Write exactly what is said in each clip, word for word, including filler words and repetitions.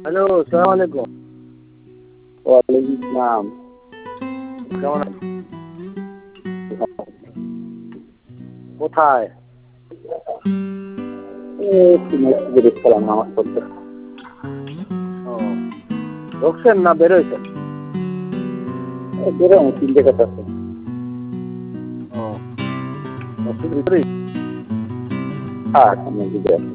Hello, আসসালামু আলাইকুম। ওয়ালাইকুম আসসালাম। কেমন আছেন? কোথায়? এই একটু মসজিদে গেছিলাম নামাজ পড়তে। ও, ঢুকছেন না বের হইছেন? এই বেরোম তিনটে কথা আছে। ও, মসজিদের ভিতরেই? হ্যাঁ, মসজিদে আছি।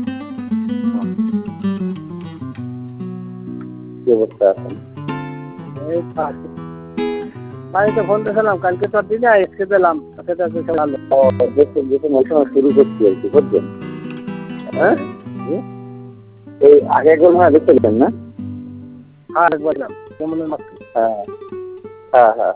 কি অবস্থা এখন? এই তো আছি। বাড়িতে ফোন দিয়েছিলাম, কালকে তো আর দিই নাই, আজকে দিলাম। সেটা তো ভালো। ও, দেখুন দেখুন ওই সময় শুরু করছি আর কি, বুঝলেন? হ্যাঁ? এই আগে একবার মনে হয় দেখছিলেন না? হ্যাঁ, একবার দিলাম। কেমন মাত্র? হ্যাঁ হ্যাঁ হ্যাঁ।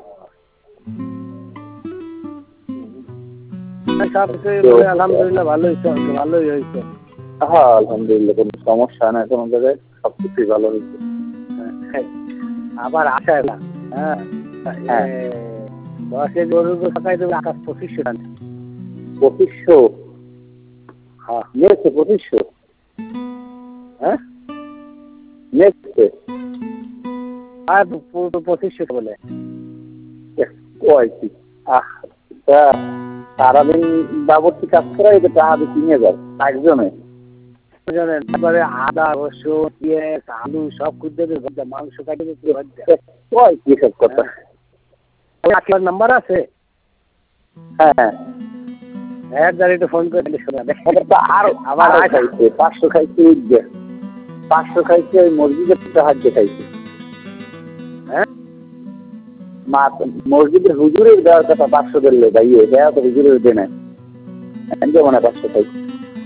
সব কিছু বলে আলহামদুলিল্লাহ ভালোই চলছে, ভালোই হয়েছে। হ্যাঁ আলহামদুলিল্লাহ, কোনো সমস্যা না কোনো জায়গায়, সব কিছুই ভালো হয়েছে। হ্যাঁ, আবার আসা না। হ্যাঁ, হ্যাঁ। দশে গরুর থাকায় দেবে আকাশ পঁচিশশো টাকা। পঁচিশশো? হ্যাঁ। নিয়েছে পঁচিশশো? হ্যাঁ? নিয়েছে? আর পুরো পঁচিশশো বলে। কয় কি? আহ, তা সারাদিন বাবরচি কাজ করা, এটা টাকা দিয়ে কিনে যায় একজনে। তারপরে আদা, রসুন, পেঁয়াজ, আলু সব খুঁজতে হবে, মাংস কাটিয়ে কয় কি সব কথা? আপনার নাম্বার আছে? হ্যাঁ, এক গাড়িতে ফোন করে শোনা দেয়। আরো আবার খাইছে পাঁচশো, খাইছে ঈদে পাঁচশো, খাইছে ওই মসজিদের সাহায্যে খাইছে। হ্যাঁ, মা মসজিদের হুজুরের দেওয়ার কথা পাঁচশো দিলে ভাইয়ে, দেওয়া তো হুজুরের দিয়ে নেয় মনে হয় পাঁচশো খাইছে।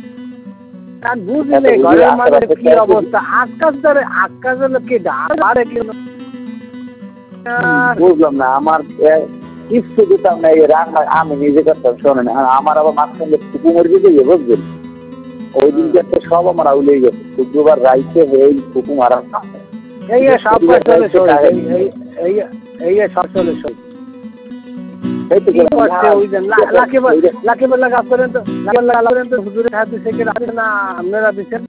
বুঝলে ঘরের মাঝে কি অবস্থা, আকাশ ধরে আকাশ হলো কি ডারে কি বুঝলাম না। আমার কিচ্ছু দিতাম না, এই রান্না আমি নিজে করতাম। শোনেন, আমার আবার মাঝখানে ফুকু মরে দিয়ে বুঝলেন, ওই দিন একটা সব আমার আউলেই গেছে। শুক্রবার রাইতে এই ফুকু মারা এই সব চলে এই সব চলে সব লাখে লাখে বেলা করেন তো হুজুরের হাতে থেকে না আপনারা দিচ্ছেন।